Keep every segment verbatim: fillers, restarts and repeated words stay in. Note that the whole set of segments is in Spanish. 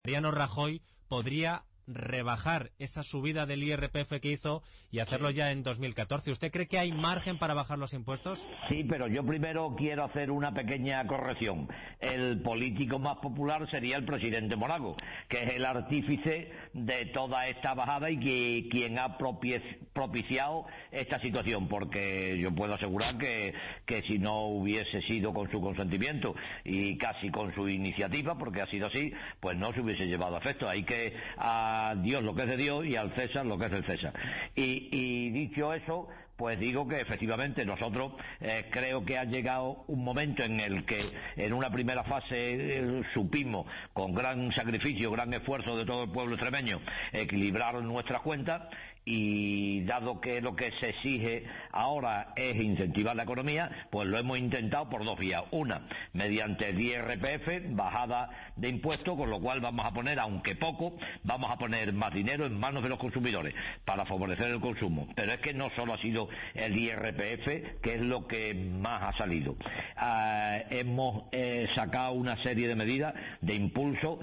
Mariano Rajoy podría rebajar esa subida del I R P F que hizo y hacerlo ya en dos mil catorce. ¿Usted cree que hay margen para bajar los impuestos? Sí, pero yo primero quiero hacer una pequeña corrección. El político más popular sería el presidente Monago, que es el artífice de toda esta bajada y que quien ha propiciado esta situación, porque yo puedo asegurar que, que si no hubiese sido con su consentimiento y casi con su iniciativa, porque ha sido así, pues no se hubiese llevado a efecto. Hay que a Dios lo que es de Dios y al César lo que es del César. Y, y dicho eso, pues digo que efectivamente nosotros eh, creo que ha llegado un momento en el que en una primera fase eh, supimos, con gran sacrificio, gran esfuerzo de todo el pueblo extremeño, equilibrar nuestras cuentas, y dado que lo que se exige ahora es incentivar la economía, pues lo hemos intentado por dos vías. Una, mediante el I R P F, bajada de impuestos, con lo cual vamos a poner, aunque poco, vamos a poner más dinero en manos de los consumidores para favorecer el consumo. Pero es que no solo ha sido el I R P F, que es lo que más ha salido. Uh, hemos eh, sacado una serie de medidas de impulso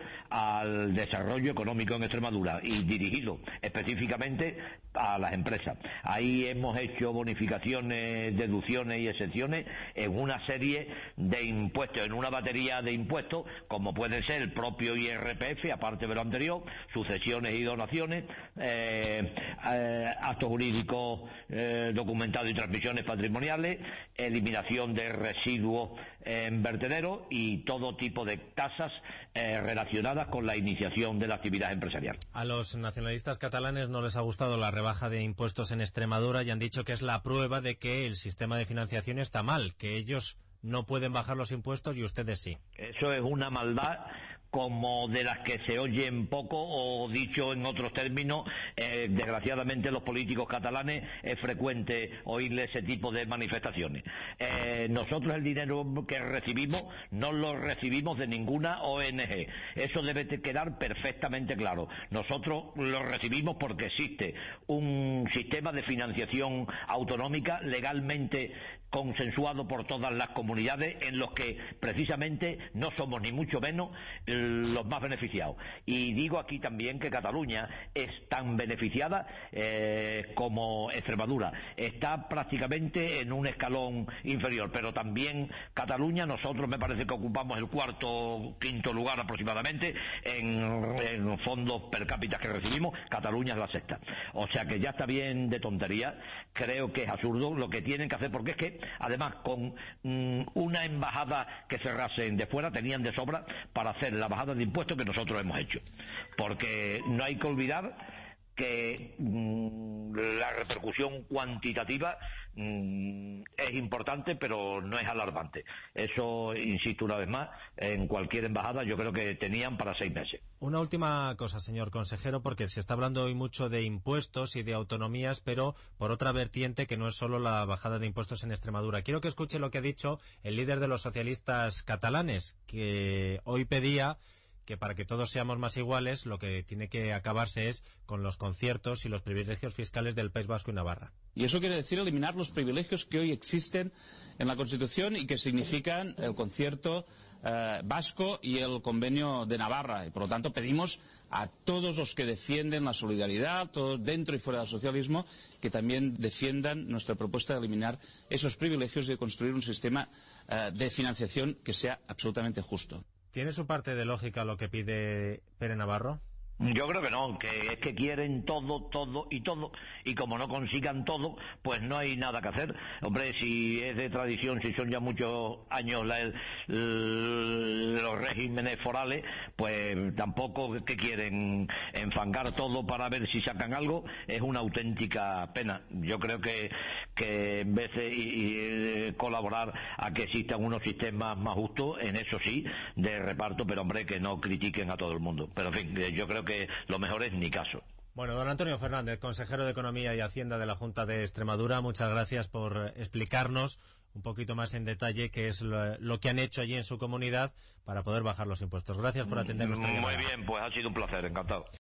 al desarrollo económico en Extremadura y dirigido específicamente a las empresas. Ahí hemos hecho bonificaciones, deducciones y exenciones en una serie de impuestos, en una batería de impuestos, como puede ser el propio I R P F, aparte de lo anterior, sucesiones y donaciones, eh, eh, actos jurídicos eh, documentados y transmisiones patrimoniales, eliminación de residuos en vertederos y todo tipo de tasas eh, relacionadas con la iniciación de la actividad empresarial. A los nacionalistas catalanes no les ha gustado la rebaja de impuestos en Extremadura y han dicho que es la prueba de que el sistema de financiación está mal, que ellos no pueden bajar los impuestos y ustedes sí. Eso es una maldad como de las que se oyen poco, o dicho en otros términos, eh, desgraciadamente los políticos catalanes es frecuente oírle ese tipo de manifestaciones. Eh, nosotros el dinero que recibimos no lo recibimos de ninguna O N G. Eso debe quedar perfectamente claro. Nosotros lo recibimos porque existe un sistema de financiación autonómica legalmente consensuado por todas las comunidades, en los que precisamente no somos ni mucho menos los más beneficiados. Y digo aquí también que Cataluña es tan beneficiada eh, como Extremadura. Está prácticamente en un escalón inferior, pero también Cataluña, nosotros me parece que ocupamos el cuarto, quinto lugar aproximadamente en, en fondos per cápita que recibimos. Cataluña es la sexta. O sea que ya está bien de tontería. Creo que es absurdo lo que tienen que hacer, porque es que además con mmm, una embajada que cerrasen de fuera tenían de sobra para hacer la bajada de impuestos que nosotros hemos hecho, porque no hay que olvidar que mmm, la repercusión cuantitativa mmm, es importante, pero no es alarmante. Eso, insisto una vez más, en cualquier embajada yo creo que tenían para seis meses. Una última cosa, señor consejero, porque se está hablando hoy mucho de impuestos y de autonomías, pero por otra vertiente que no es solo la bajada de impuestos en Extremadura. Quiero que escuche lo que ha dicho el líder de los socialistas catalanes, que hoy pedía que para que todos seamos más iguales, lo que tiene que acabarse es con los conciertos y los privilegios fiscales del País Vasco y Navarra. Y eso quiere decir eliminar los privilegios que hoy existen en la Constitución y que significan el concierto eh, vasco y el convenio de Navarra. Y por lo tanto pedimos a todos los que defienden la solidaridad, todos dentro y fuera del socialismo, que también defiendan nuestra propuesta de eliminar esos privilegios y de construir un sistema eh, de financiación que sea absolutamente justo. ¿Tiene su parte de lógica lo que pide Pere Navarro? Yo creo que no, que es que quieren todo, todo y todo, y como no consigan todo, pues no hay nada que hacer. Hombre, si es de tradición, si son ya muchos años la, el, el, los regímenes forales, pues tampoco que quieren enfangar todo para ver si sacan algo, es una auténtica pena. Yo creo que que en vez de y, y, colaborar a que existan unos sistemas más justos, en eso sí, de reparto, pero hombre, que no critiquen a todo el mundo. Pero en fin, yo creo que lo mejor es ni caso. Bueno, don Antonio Fernández, consejero de Economía y Hacienda de la Junta de Extremadura, muchas gracias por explicarnos un poquito más en detalle qué es lo, lo que han hecho allí en su comunidad para poder bajar los impuestos. Gracias por atender nuestra llamada. Muy bien, pues ha sido un placer, encantado.